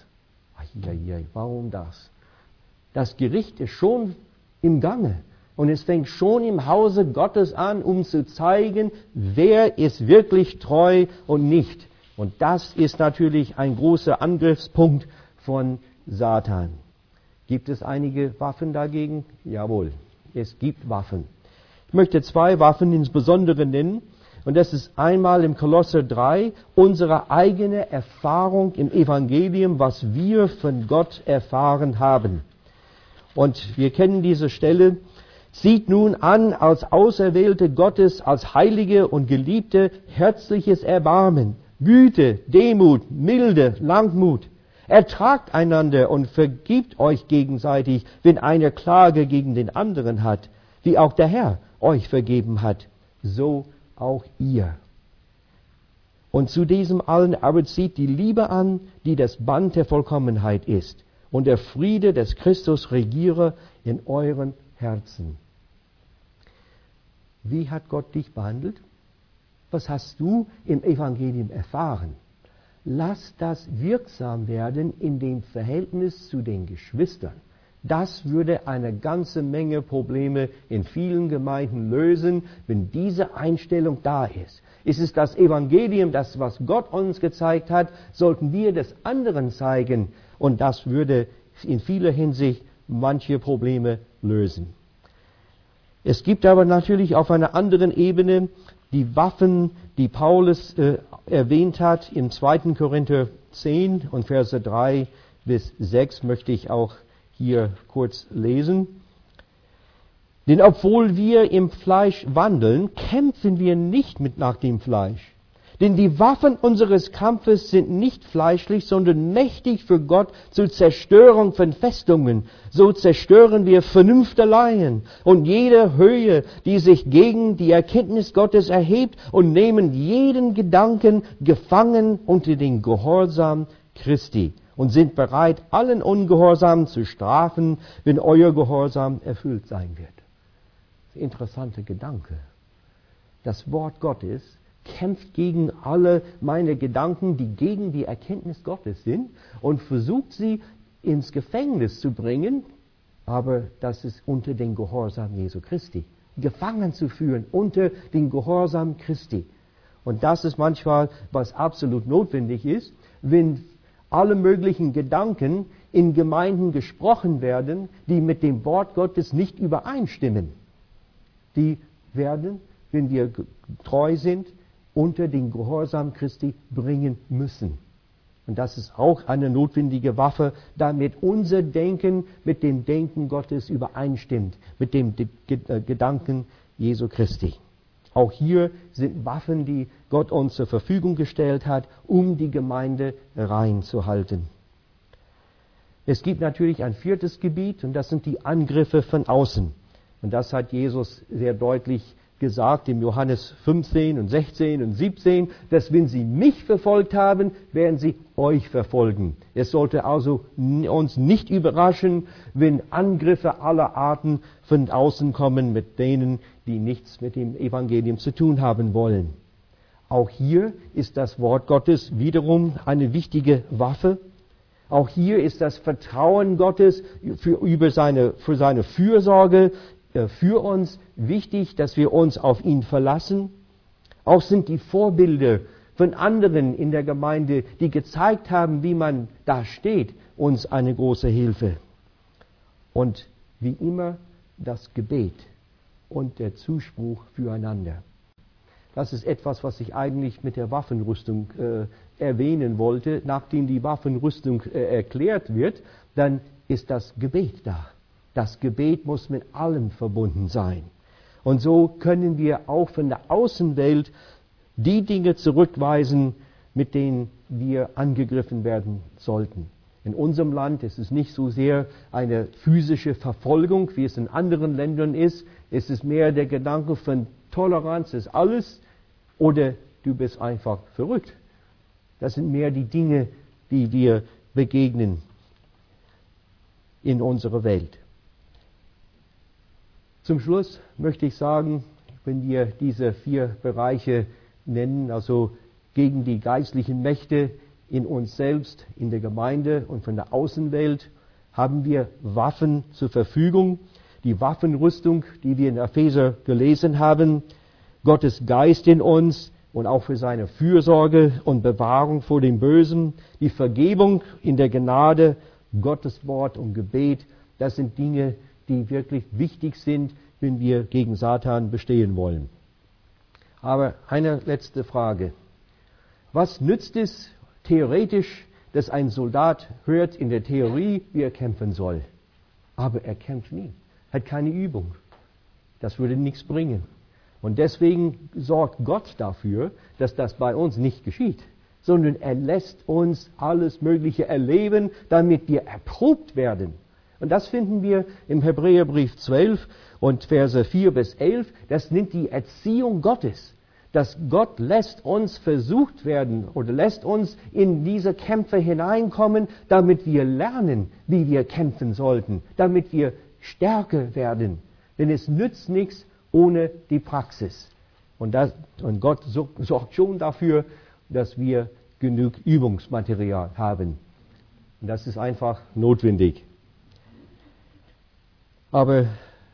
Warum das? Das Gericht ist schon im Gange. Und es fängt schon im Hause Gottes an, um zu zeigen, wer ist wirklich treu und nicht. Und das ist natürlich ein großer Angriffspunkt von Satan. Gibt es einige Waffen dagegen? Jawohl, es gibt Waffen. Ich möchte 2 Waffen insbesondere nennen. Und das ist einmal im Kolosser 3 unsere eigene Erfahrung im Evangelium, was wir von Gott erfahren haben. Und wir kennen diese Stelle. Zieht nun an als Auserwählte Gottes, als Heilige und Geliebte, herzliches Erbarmen, Güte, Demut, Milde, Langmut. Ertragt einander und vergibt euch gegenseitig, wenn einer Klage gegen den anderen hat, wie auch der Herr euch vergeben hat. So auch ihr. Und zu diesem allen aber zieht die Liebe an, die das Band der Vollkommenheit ist, und der Friede des Christus regiere in euren Herzen. Wie hat Gott dich behandelt? Was hast du im Evangelium erfahren? Lass das wirksam werden in dem Verhältnis zu den Geschwistern. Das würde eine ganze Menge Probleme in vielen Gemeinden lösen, wenn diese Einstellung da ist. Ist es das Evangelium, das, was Gott uns gezeigt hat, sollten wir des anderen zeigen, und das würde in vieler Hinsicht manche Probleme lösen. Es gibt aber natürlich auf einer anderen Ebene die Waffen, die Paulus erwähnt hat. Im 2. Korinther 10 und Verse 3 bis 6 möchte ich auch hier kurz lesen. Denn obwohl wir im Fleisch wandeln, kämpfen wir nicht nach dem Fleisch. Denn die Waffen unseres Kampfes sind nicht fleischlich, sondern mächtig für Gott zur Zerstörung von Festungen. So zerstören wir Vernunfteleien und jede Höhe, die sich gegen die Erkenntnis Gottes erhebt, und nehmen jeden Gedanken gefangen unter den Gehorsam Christi und sind bereit, allen Ungehorsam zu strafen, wenn euer Gehorsam erfüllt sein wird. Interessanter Gedanke. Das Wort Gottes kämpft gegen alle meine Gedanken, die gegen die Erkenntnis Gottes sind, und versucht sie ins Gefängnis zu bringen, aber das ist unter den Gehorsam Jesu Christi. Gefangen zu führen unter den Gehorsam Christi. Und das ist manchmal, was absolut notwendig ist, wenn alle möglichen Gedanken in Gemeinden gesprochen werden, die mit dem Wort Gottes nicht übereinstimmen. Die werden, wenn wir treu sind, unter den Gehorsam Christi bringen müssen. Und das ist auch eine notwendige Waffe, damit unser Denken mit dem Denken Gottes übereinstimmt, mit dem Gedanken Jesu Christi. Auch hier sind Waffen, die Gott uns zur Verfügung gestellt hat, um die Gemeinde rein zu halten. Es gibt natürlich ein viertes Gebiet, und das sind die Angriffe von außen. Und das hat Jesus sehr deutlich gesagt im Johannes 15 und 16 und 17, dass wenn sie mich verfolgt haben, werden sie euch verfolgen. Es sollte also uns nicht überraschen, wenn Angriffe aller Arten von außen kommen mit denen, die nichts mit dem Evangelium zu tun haben wollen. Auch hier ist das Wort Gottes wiederum eine wichtige Waffe. Auch hier ist das Vertrauen Gottes für seine Fürsorge für uns wichtig, dass wir uns auf ihn verlassen. Auch sind die Vorbilder von anderen in der Gemeinde, die gezeigt haben, wie man da steht, uns eine große Hilfe. Und wie immer das Gebet und der Zuspruch füreinander. Das ist etwas, was ich eigentlich mit der Waffenrüstung erwähnen wollte. Nachdem die Waffenrüstung erklärt wird, dann ist das Gebet da. Das Gebet muss mit allem verbunden sein. Und so können wir auch von der Außenwelt die Dinge zurückweisen, mit denen wir angegriffen werden sollten. In unserem Land ist es nicht so sehr eine physische Verfolgung, wie es in anderen Ländern ist. Es ist mehr der Gedanke von Toleranz ist alles, oder du bist einfach verrückt. Das sind mehr die Dinge, die wir begegnen in unserer Welt. Zum Schluss möchte ich sagen, wenn wir diese 4 Bereiche nennen, also gegen die geistlichen Mächte in uns selbst, in der Gemeinde und von der Außenwelt, haben wir Waffen zur Verfügung. Die Waffenrüstung, die wir in Epheser gelesen haben, Gottes Geist in uns und auch für seine Fürsorge und Bewahrung vor dem Bösen, die Vergebung in der Gnade, Gottes Wort und Gebet, das sind Dinge, die wirklich wichtig sind, wenn wir gegen Satan bestehen wollen. Aber eine letzte Frage. Was nützt es theoretisch, dass ein Soldat hört in der Theorie, wie er kämpfen soll? Aber er kämpft nie, hat keine Übung. Das würde nichts bringen. Und deswegen sorgt Gott dafür, dass das bei uns nicht geschieht, sondern er lässt uns alles Mögliche erleben, damit wir erprobt werden. Und das finden wir im Hebräerbrief 12 und Verse 4 bis 11. Das nennt die Erziehung Gottes. Dass Gott lässt uns versucht werden oder lässt uns in diese Kämpfe hineinkommen, damit wir lernen, wie wir kämpfen sollten, damit wir stärker werden. Denn es nützt nichts, ohne die Praxis. Und Gott sorgt schon dafür, dass wir genug Übungsmaterial haben. Und das ist einfach notwendig. Aber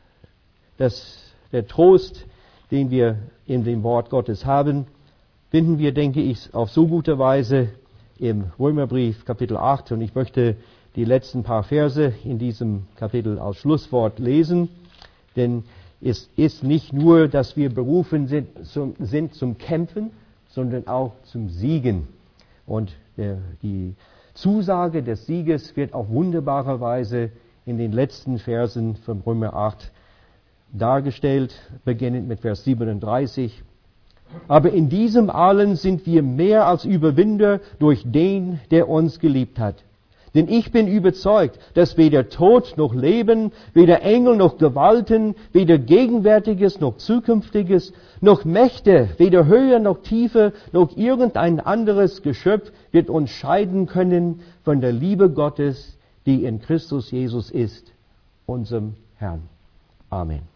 der Trost, den wir in dem Wort Gottes haben, finden wir, denke ich, auf so gute Weise im Römerbrief Kapitel 8. Und ich möchte die letzten paar Verse in diesem Kapitel als Schlusswort lesen. Denn es ist nicht nur, dass wir berufen sind zum Kämpfen, sondern auch zum Siegen. Und die Zusage des Sieges wird auf wunderbare Weise in den letzten Versen von Römer 8 dargestellt, beginnend mit Vers 37. Aber in diesem allen sind wir mehr als Überwinder durch den, der uns geliebt hat. Denn ich bin überzeugt, dass weder Tod noch Leben, weder Engel noch Gewalten, weder Gegenwärtiges noch Zukünftiges, noch Mächte, weder Höhe noch Tiefe, noch irgendein anderes Geschöpf wird uns scheiden können von der Liebe Gottes, die in Christus Jesus ist, unserem Herrn. Amen.